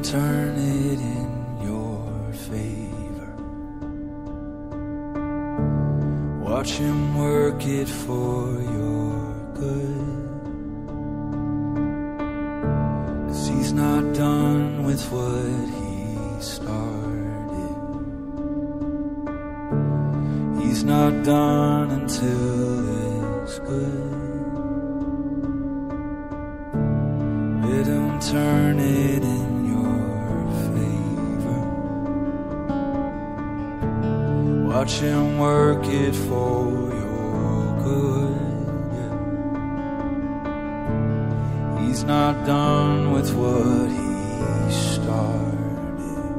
turn it in your favor. Watch him work it for your good. 'Cause he's not done with what he started. He's not done until it's good. Let him turn it in your favor. Watch him work it for your good. Yeah. He's not done with what he started.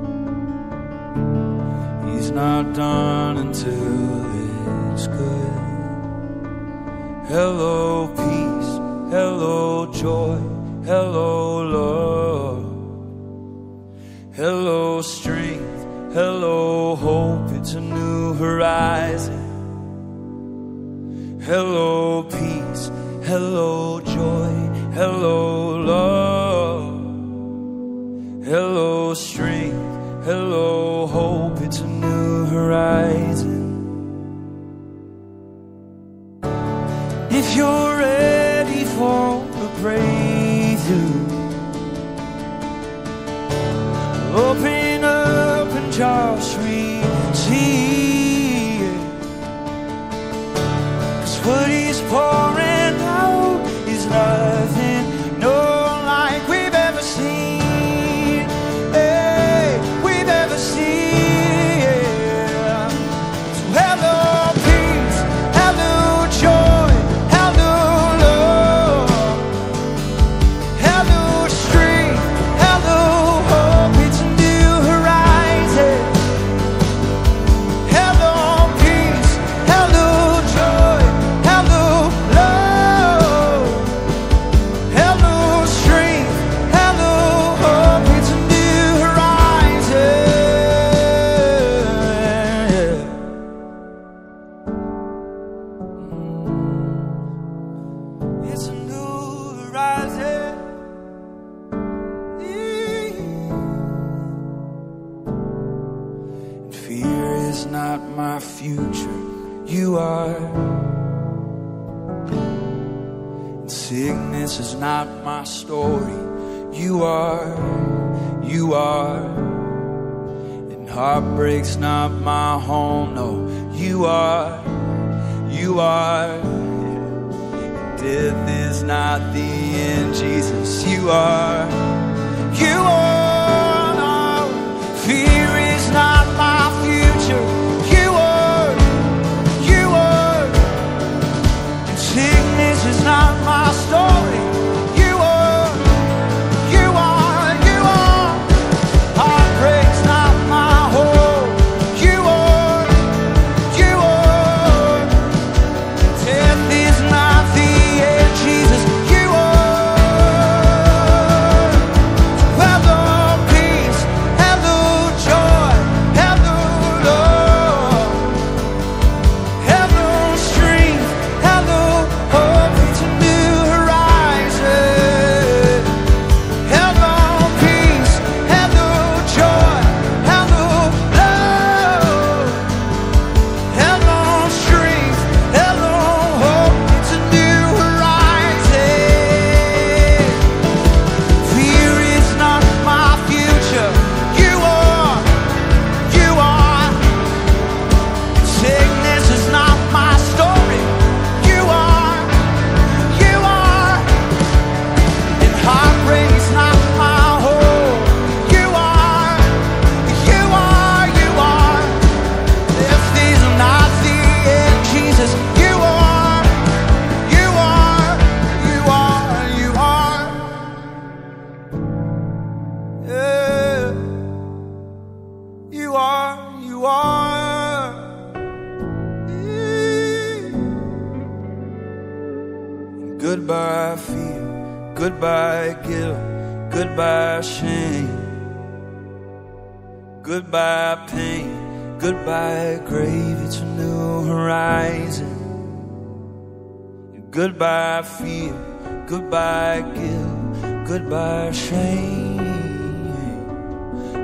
He's not done until it's good. Hello peace, hello joy, hello love, hello strength, hello hope, it's a new horizon. Hello peace, hello joy, hello love, hello strength, hello hope, it's a new horizon. If you're ready for a breakthrough, open up and just receive. 'Cause what he's pouring out is nothing, no like we've ever seen, hey, we've ever seen. So hello peace, hello joy, hello love, hello strength, hello hope, it's a new horizon. Hello peace, hello joy, hello love, hello strength, hello hope, it's a new horizon. It's a new horizon. Fear is not my future, you are. And sickness is not my story, you are, you are. And heartbreak's not my home, no, you are, you are. And death is not the end, Jesus, you are, you are. Fear is not my future, you are, you are. And sickness is not my story, you are, you are, you are. Heartbreak's not my home, you are, you are. Death is not the end, Jesus, you are. Hello peace, hello joy, hello love, hello strength, hello hope, it's a new horizon. Hello peace, hello joy, hello love, hello strength, hello hope, it's a new horizon. Fear is not my future, you are, you are. Sickness is not my story, you are, you are. And heartbreak's not my home, you are, you are, you are. Death is not the end, Jesus, you are, you are, you are, you are. Yeah. You are, you are. Goodbye fear, goodbye guilt, goodbye shame, goodbye pain, goodbye grave, it's a new horizon. Goodbye fear, goodbye guilt, goodbye shame.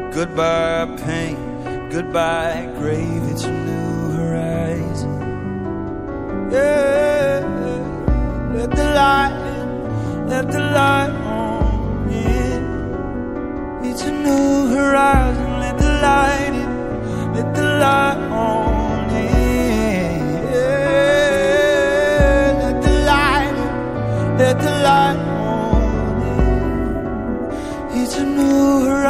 Goodbye pain, goodbye grave, it's a new horizon. Yeah, let the light on in. It's a new horizon, let the light in, let the light on in. Yeah, let the light in, let the light on in. It's a new horizon.